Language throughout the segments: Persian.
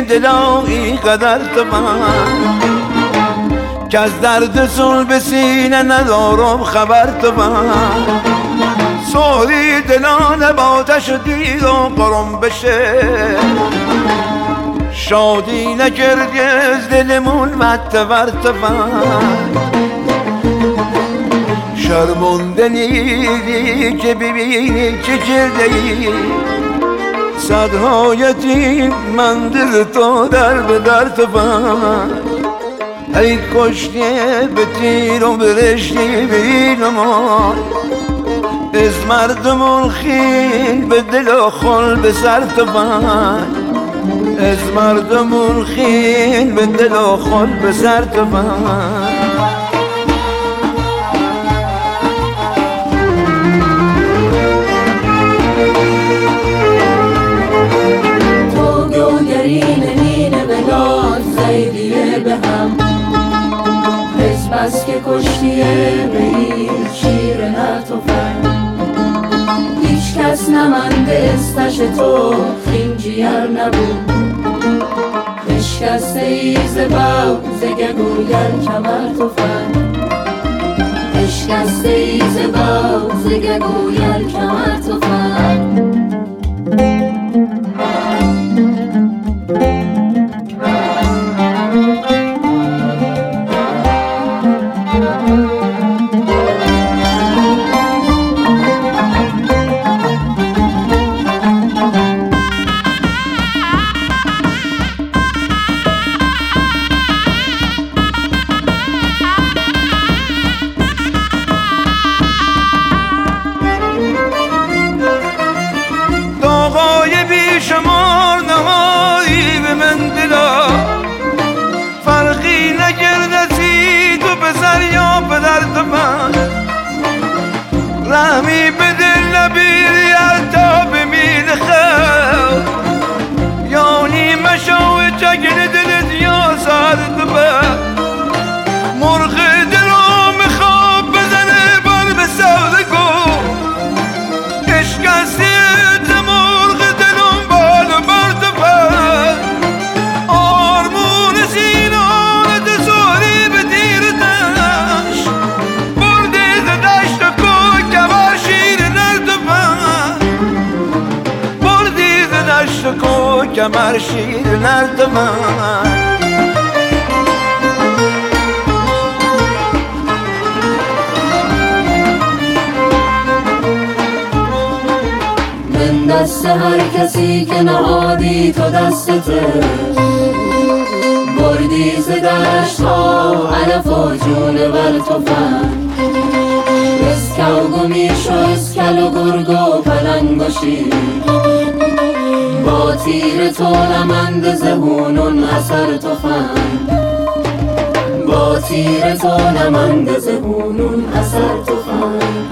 دلا اینقدر تفن که از درد صلب سینه ندارم خبر تفن سوری دلانه با آتش دید و قرم بشه شادی نکردی از دلمون متور تفن شرمنده نیدی که ببینی چه کرده ای صدهای تیم من دل تو در به در تفن ای کشتی به تیر و برشتی بینمان از مردمون خیل به دل و خل به سر تفن از مردمون خیل به دل و خل به سر تفن بس که کشتیه به این شیر نتفن هیچ کس نمنده استش تو خینجیر نبود اشکسته ایز باوز گگویر کمر تفن اشکسته ایز باوز گگویر کمر تفن شمار نهایی به من دلا فرقی نگردسی تو پسر یا پدر تفن رحمی به دل نبیری حتی به میل خود یعنی مشاو چگل دلت یا سر تفن مرغ دلو میخواب بزنه بر به سودگو اشکستی کو کمر شیر نردمن من دست هر کسی که نهادی تو دستته بردی ز دشت ها علف و جون بر تفن اسکل و گمیش و اسکل و گرگ و پلنگ و شیر با تیر تو نمند زهونون اثر تفن با تیر تو نمند زهونون اثر تفن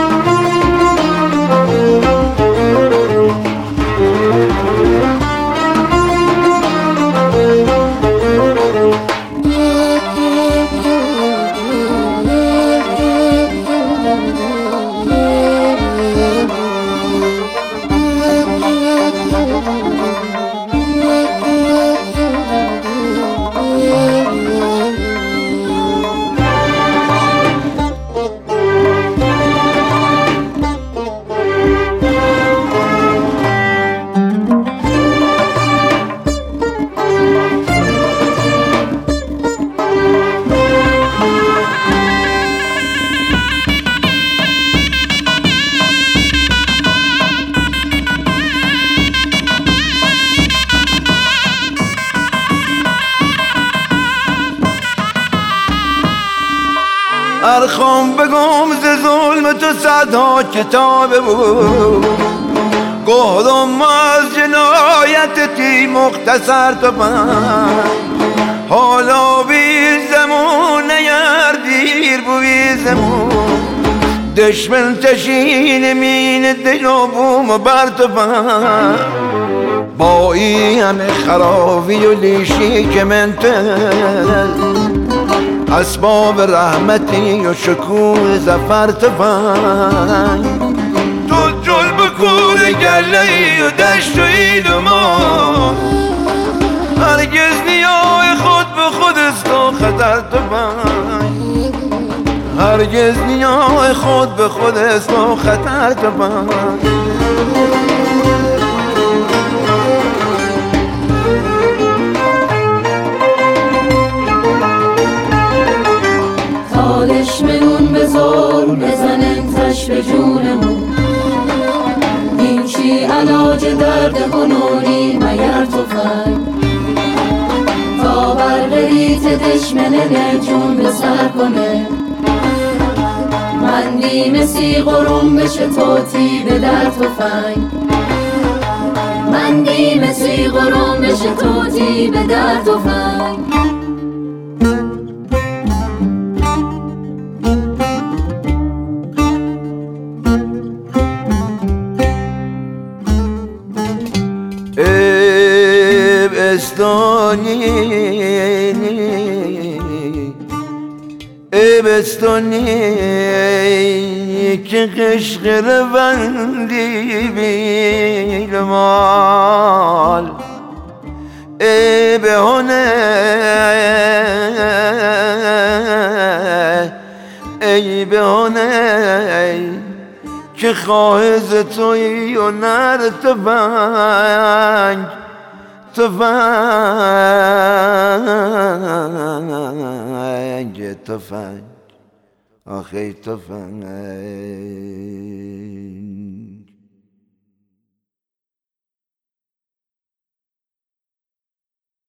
ارخم بگم ز ظلم تو صدها کتاب بود گفتم از جنایت تی مختصر تفن حالا بی زمون نگردیر بوی زمون دشمن تشین مین دل و بوم بر تفن با این همه خرابی و لیشی که من اسباب رحمتی و شکوه زفر تفن تو جل بکور گله و دشت و این و ما هرگز نیای خود به خود است و خطر تفنگ، هرگز نیای خود به خود است و خطر تفنگ. تا دشمنون بزار بزنن تش به جونمون، این چی علاج درد هنوری مگر تفنگ؟ تا بر ریت دشمنه جون به سر کنه، مندی مسی قرم بشه توتی به در تفنگ، مندی مسی قرم بشه توتی به در تفنگ. بستانی که قشقر بندی بیلمال، بهونه ای بهونه که خواهز توی و نر تفنگ، تفنگ تفنگ آخه تفنگ.